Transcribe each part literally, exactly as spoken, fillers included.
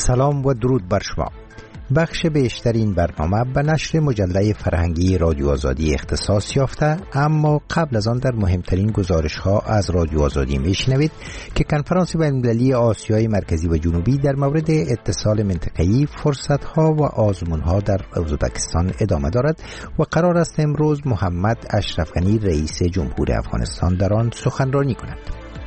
سلام و درود بر شما. بخش بیشتر این برنامه به نشر مجله فرهنگی رادیو آزادی اختصاص یافته، اما قبل از آن در مهمترین گزارش ها از رادیو آزادی میشنوید که کنفرانس بین‌المللی آسیای مرکزی و جنوبی در مورد اتصال منطقه‌ای، فرصت ها و آزمون ها در ازبکستان ادامه دارد و قرار است امروز محمد اشرف غنی رئیس جمهور افغانستان در آن سخنرانی کند.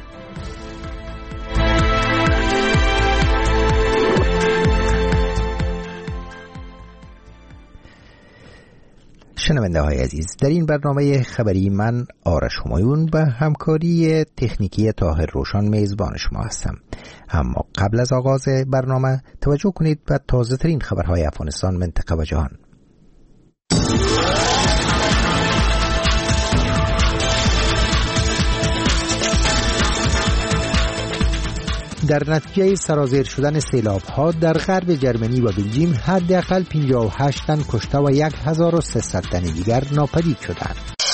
شنونده های عزیز، در این برنامه خبری من آرش همایون به همکاری تکنیکی طاهر روشن میزبان شما هستم. اما قبل از آغاز برنامه توجه کنید به تازه ترین خبرهای افغانستان، منطقه و جهان. در نتیجه سرازیر شدن سیلاب‌ها در غرب جرمنی و بلژیم حداقل پنجاه و هشت تن کشته و هزار و سیصد تن دیگر ناپدید شدند.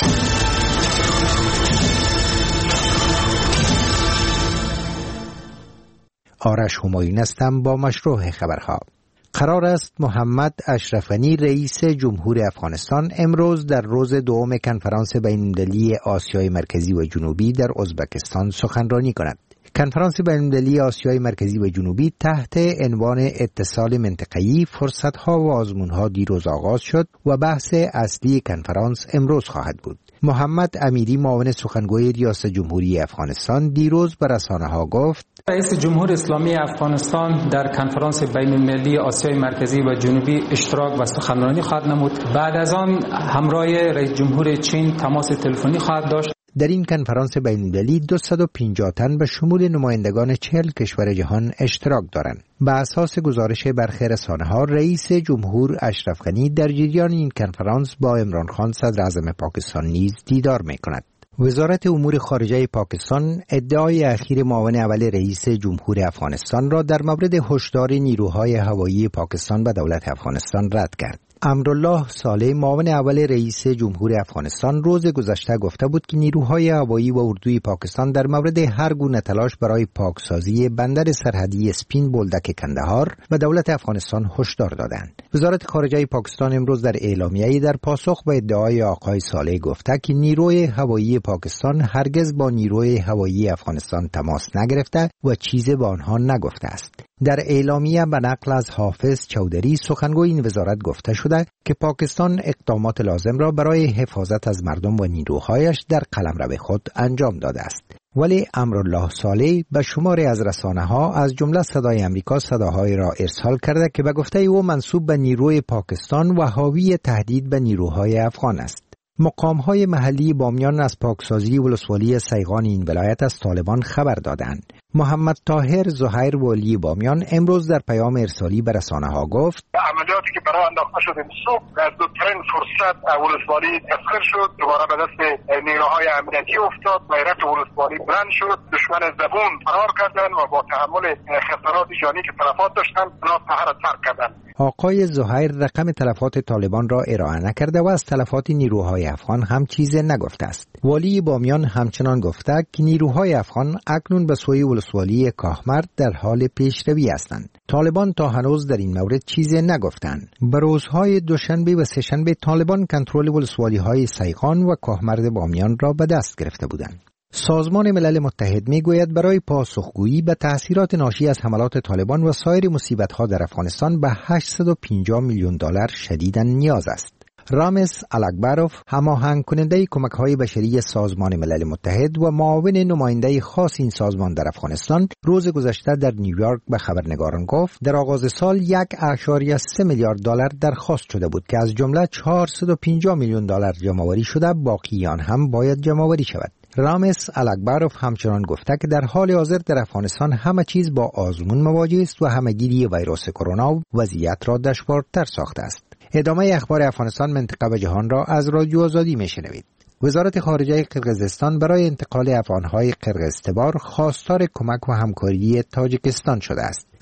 آرش همایون هستم با مشروع خبرها. قرار است محمد اشرف غنی رئیس جمهور افغانستان امروز در روز دوم کنفرانس بین‌المللی آسیای مرکزی و جنوبی در ازبکستان سخنرانی کند. کنفرانس بین‌المللی آسیای مرکزی و جنوبی تحت عنوان اتصال منطقه‌ای، فرصت‌ها و آزمون‌ها دیروز آغاز شد و بحث اصلی کنفرانس امروز خواهد بود. محمد امیری، معاون سخنگوی ریاست جمهوری افغانستان، دیروز به رسانه‌ها گفت: رئیس جمهور اسلامی افغانستان در کنفرانس بین‌المللی آسیای مرکزی و جنوبی اشتراک و سخنرانی خواهد نمود. بعد از آن همراه رئیس جمهور چین تماس تلفنی خواهد داشت. در این کنفرانس بین‌المللی دویست و پنجاه تن به شمول نمایندگان چهل کشور جهان اشتراک دارند. به اساس گزارش برخی رسانه‌ها، رئیس جمهور اشرف غنی در جریان این کنفرانس با عمران خان صدر اعظم پاکستان نیز دیدار می‌کند. وزارت امور خارجه پاکستان ادعای اخیر معاون اول رئیس جمهور افغانستان را در مورد هشدار نیروهای هوایی پاکستان به دولت افغانستان رد کرد. امرالله صالح، معاون اول رئیس جمهور افغانستان، روز گذشته گفته بود که نیروهای هوایی و اردوی پاکستان در مورد هر گونه تلاش برای پاکسازی بندر سرحدی اسپین بولدک کندهار و دولت افغانستان هشدار دادند. وزارت خارجه پاکستان امروز در اعلامیه‌ای در پاسخ به ادعای آقای صالح گفته که نیروی هوایی پاکستان هرگز با نیروی هوایی افغانستان تماس نگرفته و چیزی به آنها نگفته است. در اعلامیه به نقل از حافظ چودری، سخنگوی این وزارت، گفته شده که پاکستان اقدامات لازم را برای حفاظت از مردم و نیروهایش در قلمرو خود انجام داده است. ولی امرالله صالح به شماری از رسانه‌ها از جمله صدای امریکا صداهایی را ارسال کرده که به گفته او منسوب به نیروی پاکستان و حاوی تهدید به نیروهای افغان است. مقام‌های محلی بامیان از پاکسازی ولسوالی سیغان این ولایت از طالبان خبر دادند. محمد طاهر زهیر والی بامیان امروز در پیام ارسالی به رسانه‌ها گفت: عملیاتی که برای انداخته شد صبح در زودترین فرصت ولسوالی تسخیر شد، دوباره به دست نیروهای امنیتی افتاد، غیرت ولسوالی بلند شد، دشمن زبون فرار کردند و با تحمل خسارات جانی که تلفات داشتند اونا شهر را ترک کردند. آقای زهیر رقم تلفات طالبان را ارائه نکرده و از تلفات نیروهای افغان هم چیزی نگفته است. والی بامیان همچنان گفته که نیروهای افغان اکنون به سوی ولسوالی کاخمرد در حال پیشروی هستند. طالبان تا هنوز در این مورد چیزی نگفتند. به روزهای دوشنبه و سه‌شنبه طالبان کنترل ولسوالی‌های سیغان و کاخمرد بامیان را به دست گرفته بودند. سازمان ملل متحد میگوید برای پاسخگویی به تأثیرات ناشی از حملات طالبان و سایر مصیبت‌ها در افغانستان به هشتصد و پنجاه میلیون دلار شدیداً نیاز است. رامس الاکبروف، هماهنگ کننده کمک‌های بشری سازمان ملل متحد و معاون نماینده خاص این سازمان در افغانستان، روز گذشته در نیویورک به خبرنگاران گفت در آغاز سال یک اشاریه سه میلیارد دلار درخواست شده بود که از جمله چهارصد و پنجاه میلیون دلار جمع‌آوری شده، باقی آن هم باید جمع‌آوری شود. رامس الاکبروف همچنان گفته که در حال حاضر در افغانستان همه چیز با آزمون مواجه است و همه‌گیری ویروس کرونا وضعیت را دشوارتر ساخته است. ادامه اخبار افغانستان، منطقه و جهان را از رادیو آزادی میشنوید. وزارت خارجه قرقیزستان برای انتقال افغانهای قرقیزتبار خواستار کمک و همکاری تاجیکستان شده است.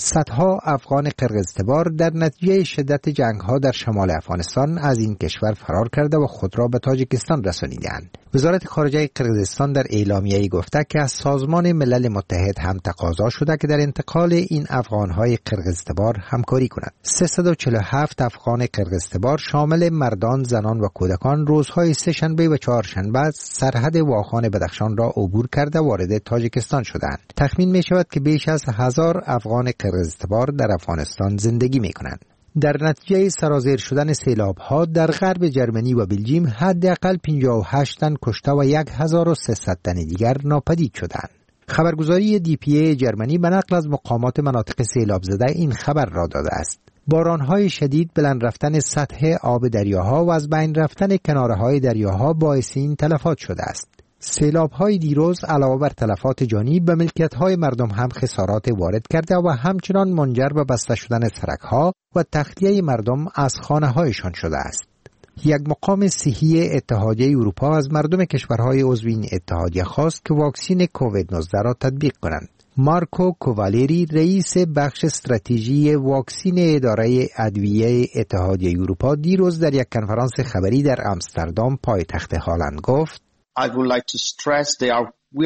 صدها افغان قرقیزتبار در نتیجه شدت جنگ‌ها در شمال افغانستان از این کشور فرار کرده و خود را به تاجیکستان رسانیدند. وزارت خارجه قرقیزستان در اعلامیه‌ای گفته که از سازمان ملل متحد هم تقاضا شده که در انتقال این افغان‌های قرقیزتبار همکاری کند. سیصد و چهل و هفت افغان قرقیزتبار شامل مردان، زنان و کودکان روزهای سه‌شنبه و چهارشنبه سرحد واخان بدخشان را عبور کرده وارد تاجیکستان شدند. تخمین می‌شود که بیش از هزار افغان قرقیزتبار در افغانستان زندگی می‌کنند. در نتیجه سرازیر شدن سیلاب‌ها در غرب جرمنی و بلژیم حداقل پنجاه و هشت تن کشته و هزار و سیصد تن دیگر ناپدید شدند. خبرگزاری دی پی ای جرمنی به نقل از مقامات مناطق سیلاب زده این خبر را داده است. باران‌های شدید، بلند رفتن سطح آب دریاها و از بین رفتن کناره‌های دریاها باعث این تلفات شده است. سیلاب‌های دیروز علاوه بر تلفات جانی به ملکیت‌های مردم هم خسارات وارد کرده و همچنان منجر به بسته شدن سرک‌ها و تخلیه مردم از خانه‌هایشان شده است. یک مقام صحی اتحادیه اروپا از مردم کشورهای عضو این اتحادیه خواست که واکسن کووید نوزده را تطبیق کنند. مارکو کووالیری، رئیس بخش استراتژی واکسن اداره ادویه اتحادیه اروپا، دیروز در یک کنفرانس خبری در آمستردام پایتخت هلند گفت: I would like to stress they are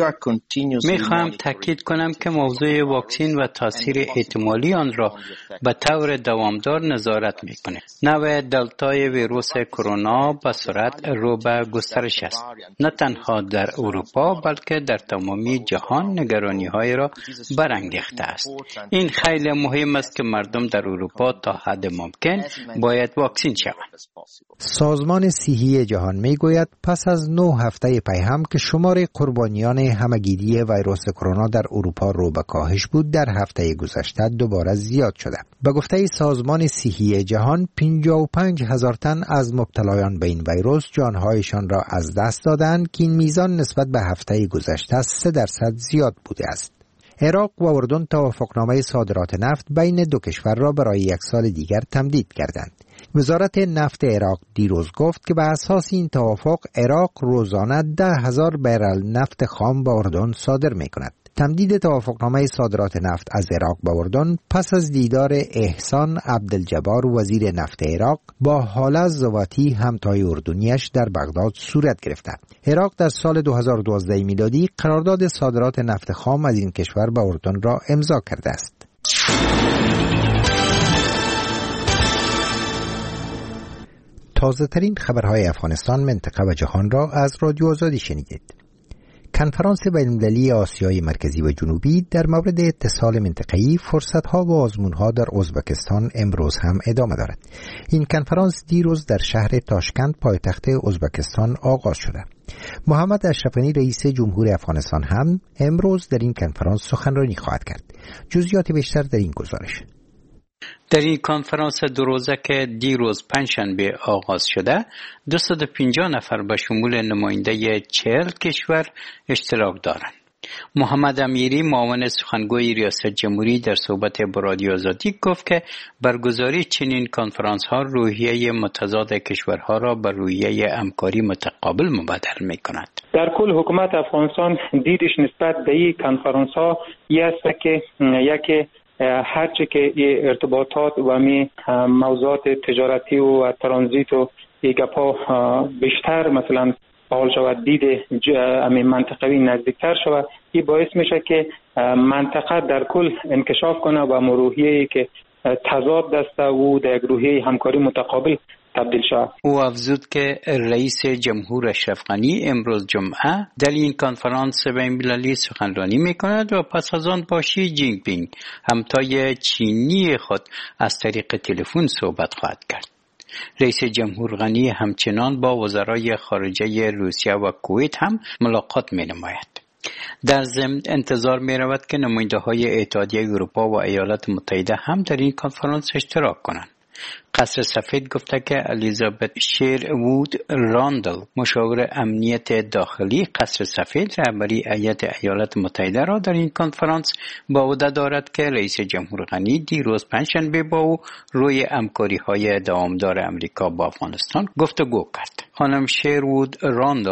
میخواهم تاکید کنم که موضوع واکسن و تاثیر احتمالی آن را به طور دوامدار نظارت میکنه. نوع دلتای ویروس کرونا به سرعت رو به گسترش است. نه تنها در اروپا بلکه در تمامی جهان نگرانی های را برانگیخته است. این خیلی مهم است که مردم در اروپا تا حد ممکن باید واکسن شوند. سازمان صحی جهان میگوید پس از نه هفته پیهم که شمار قربانیان همه‌گیری ویروس کرونا در اروپا رو به کاهش بود، در هفته گذشته دوباره زیاد شده. به گفته سازمان صحی جهان پنجاه و پنج هزار تن از مبتلایان به این ویروس جانهایشان را از دست دادند که این میزان نسبت به هفته گذشته سه درصد زیاد بوده است. عراق و اردن توافقنامه صادرات نفت بین دو کشور را برای یک سال دیگر تمدید کردند. وزارت نفت عراق دیروز گفت که به اساس این توافق عراق روزانه ده هزار برل نفت خام به اردن صادر می کند. تمدید توافقنامه صادرات نفت از عراق به اردن پس از دیدار احسان عبدالجبار وزیر نفت عراق با حاله زواتی همتای اردنیش در بغداد صورت گرفته. عراق در سال دو هزار و دوازده میلادی قرارداد صادرات نفت خام از این کشور به اردن را امضا کرده است. تازه ترین خبرهای افغانستان، منطقه و جهان را از رادیو آزادی شنیدید. کنفرانس بین‌المللی آسیای مرکزی و جنوبی در مورد اتصال منطقه‌ای، فرصت‌ها و آزمون‌ها در ازبکستان امروز هم ادامه دارد. این کنفرانس دیروز در شهر تاشکند پایتخت ازبکستان آغاز شده. محمد اشرف غنی رئیس جمهور افغانستان هم امروز در این کنفرانس سخنرانی خواهد کرد. جزئیات بیشتر در این گزارش. در این کنفرانس دو روزه که دیروز پنجشنبه آغاز شده، دویست و پنجاه نفر به شمول نماینده چهل کشور اشتراک دارند. محمد امیری، معاون سخنگوی ریاست جمهوری، در صحبت با رادیو آزادی گفت که برگزاری چنین کنفرانس ها روحیه متضاد کشورها را به روحیه همکاری متقابل مبدل می کند. در کل حکومت افغانستان دیدش نسبت به این کنفرانس ها است که یکی هرچه که ارتباطات و می موضوعات تجارتی و ترانزیت و گپا بیشتر مثلا حال شود دید امی منطقوی نزدیکتر شود، این باعث میشه که منطقه در کل انکشاف کنه و مروحیه‌ای که تضاد دسته و در یک روحیه همکاری متقابل تبدیل شود. او افزود که رئیس جمهور اشرف غنی امروز جمعه در این کنفرانس بین‌المللی سخنرانی میکند و پس از آن با شی جین پینگ همتای چینی خود از طریق تلفن صحبت خواهد کرد. رئیس جمهور غنی همچنان با وزرای خارجه روسیه و کویت هم ملاقات می نماید. در ضمن انتظار می رود که نماینده های اتحادیه اروپا و ایالات متحده هم در این کنفرانس اشتراک کنند. قصر سفید گفته که الیزابت شیروود راندل، مشاور امنیت داخلی قصر سفید، رهبری هیئت ایالات متحده را در این کنفرانس با عهده دارد که رئیس جمهور غنی دیروز پنجشنبه با او روی همکاری‌های دوامدار امریکا با افغانستان گفتگو کرد. خانم شیروود راندل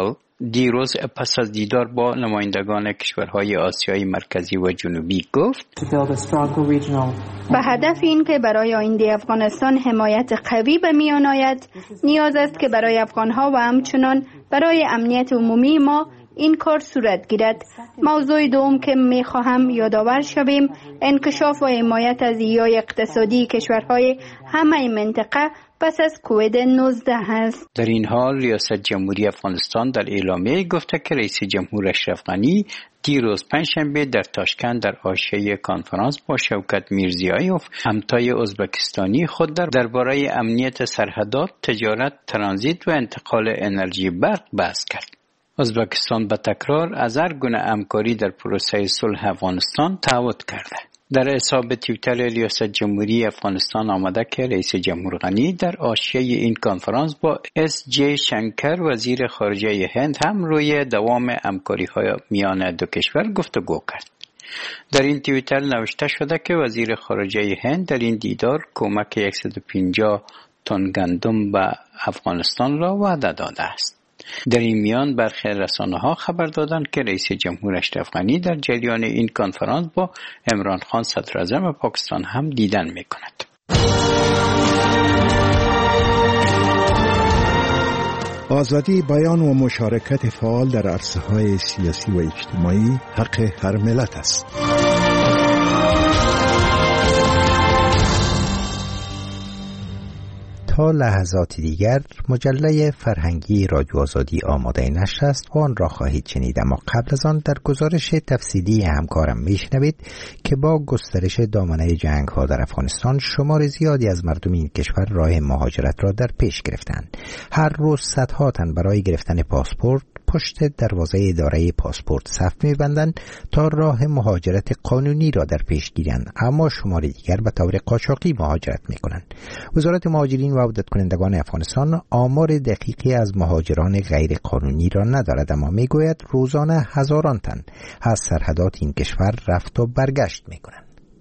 دیروز پس از دیدار با نمایندگان کشورهای آسیای مرکزی و جنوبی گفت به هدف این که برای آینده افغانستان حمایت قوی به میان آید، نیاز است که برای افغانها و همچنان برای امنیت عمومی ما این کار صورت گیرد. موضوع دوم که می خواهم یادآور شویم انکشاف و حمایت از ایای اقتصادی کشورهای همه منطقه پس از کووید نوزده است. در این حال ریاست جمهوری افغانستان در اعلامیه گفته که رئیس جمهور اشرف غنی دیروز پنجشنبه در تاشکند در حاشیه کنفرانس با شوکت میرزیایوف همتای ازبکستانی خود در درباره امنیت سرحدات، تجارت، ترانزیت و انتقال انرژی برق بحث کرد. ازبکستان به تکرار از هر گونه همکاری در پروسه صلح افغانستان تعهد کرده. در حساب توییتر ریاست جمهوری افغانستان آمده که رئیس جمهور غنی در حاشیه این کنفرانس با اس جی شنکر وزیر خارجه هند هم روی دوام همکاری‌های میان دو کشور گفتگو کرد. در این توییتر نوشته شده که وزیر خارجه هند در این دیدار کمک صد و پنجاه تن گندم به افغانستان را وعده داده است. در این میان برخی رسانه‌ها خبر دادند که رئیس جمهور اشرف غنی در جریان این کنفرانس با عمران خان صدر اعظم پاکستان هم دیدن می‌کند. آزادی بیان و مشارکت فعال در عرصه‌های سیاسی و اجتماعی حق هر ملت است. تا لحظات دیگر مجله فرهنگی رادیو آزادی آماده نشر است و آن را خواهید شنید، اما قبل از آن در گزارش تفصیلی همکارم میشنوید که با گسترش دامنه جنگ ها در افغانستان شمار زیادی از مردم این کشور راه مهاجرت را در پیش گرفتند. هر روز صدها تن برای گرفتن پاسپورت پشت دروازه اداره پاسپورت صف می‌بندند تا راه مهاجرت قانونی را در پیش گیرند، اما شمار دیگر به طور قاچاقی مهاجرت می‌کنند. وزارت مهاجرین و عودت کنندگان افغانستان آمار دقیقی از مهاجران غیر قانونی را ندارد، اما میگوید روزانه هزاران تن از سرحدات این کشور رفت و برگشت می‌کنند.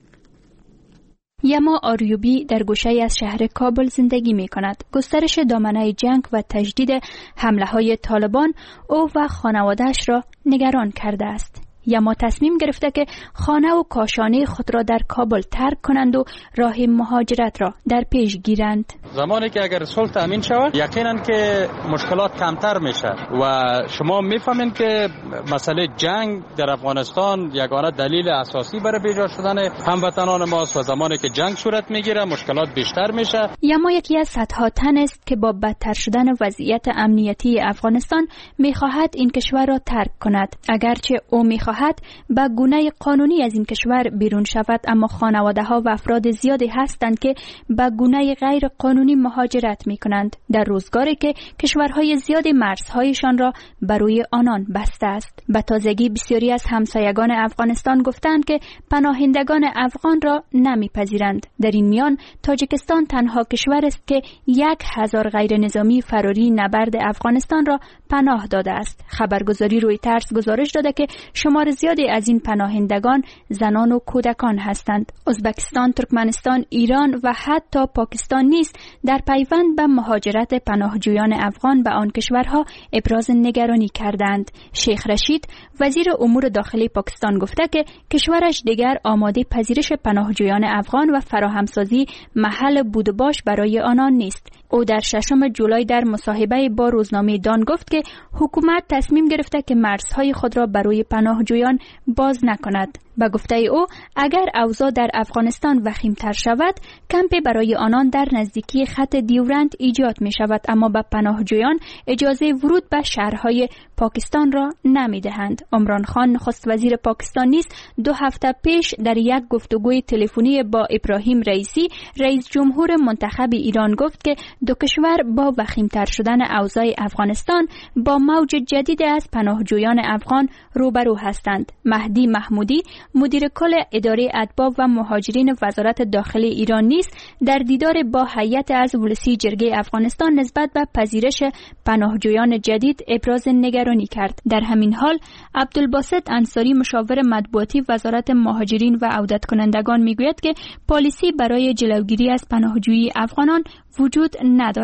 یما آریوبی در گوشه از شهر کابل زندگی می کند. گسترش دامنه جنگ و تجدید حمله های طالبان او و خانواده‌اش را نگران کرده است. یما تصمیم گرفته که خانه و کاشانه خود را در کابل ترک کنند و راه مهاجرت را در پیش گیرند. زمانی که اگر صلح تامین شود یقینا که مشکلات کمتر میشه و شما میفهمین که مسئله جنگ در افغانستان یگانه دلیل اساسی برای بیجا شدن هموطنان ماست و زمانی که جنگ صورت میگیره مشکلات بیشتر میشه. یما یکی از صدها تن است که با بدتر شدن وضعیت امنیتی افغانستان میخواهد این کشور را ترک کند. اگرچه او میخواهد به گونه قانونی از این کشور بیرون شود، اما خانواده ها و افراد زیادی هستند که به گونه غیر قانونی مهاجرت می کنند در روزگاری که کشورهای زیادی مرزهایشان را بروی آنان بسته است. به تازگی بسیاری از همسایگان افغانستان گفتند که پناهندگان افغان را نمیپذیرند. در این میان تاجیکستان تنها کشور است که یک هزار غیر نظامی فراری نبرد افغانستان را پناه داده است. خبرگزاری رویترز گزارش داده که شمار زیادی از این پناهندگان زنان و کودکان هستند. ازبکستان، ترکمنستان، ایران و حتی پاکستان نیز در پیوند به مهاجرت پناهجویان افغان به آن کشورها ابراز نگرانی کردند. شیخ رشید وزیر امور داخلی پاکستان گفته که کشورش دیگر آماده پذیرش پناهجویان افغان و فراهمسازی محل بود و باش برای آنان نیست. او در ششم جولای در مصاحبه با روزنامه دان گفت که حکومت تصمیم گرفته که مرزهای خود را برای پناهجویان باز نکند. به گفته او اگر اوضاع در افغانستان وخیم‌تر شود کمپی برای آنان در نزدیکی خط دیورند ایجاد می شود، اما به پناهجویان اجازه ورود به شهرهای پاکستان را نمی دهند. عمران خان نخست وزیر پاکستان نیز دو هفته پیش در یک گفتگوی تلفنی با ابراهیم رئیسی رئیس جمهور منتخب ایران گفت که دو کشور با وخیم‌تر شدن اوضاع افغانستان با موج جدید از پناهجویان افغان روبرو هستند. مهدی محمودی مدیر کل اداره ادبا و مهاجرین وزارت داخلی ایران نیز در دیدار با هیئت از ولسی جرگه افغانستان نسبت به پذیرش پناهجویان جدید ابراز نگرانی کرد. در همین حال عبدالباسط انصاری مشاور مطبوعاتی وزارت مهاجرین و عودت کنندگان میگوید که پالیسی برای جلوگیری از پناهجویی افغانان وجود ندارد.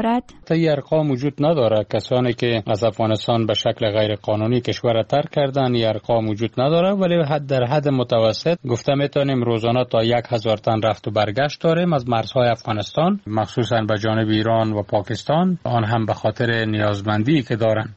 البته این ارقام وجود نداره. کسانی که از افغانستان به شکل غیر قانونی کشور را ترک کردن این ارقام وجود نداره، ولی حد در حد متوسط گفته میتونیم روزانه تا یک هزار تن رفت و برگشت داریم از مرزهای افغانستان، مخصوصا به جانب ایران و پاکستان، آن هم به خاطر نیازمندی که دارن.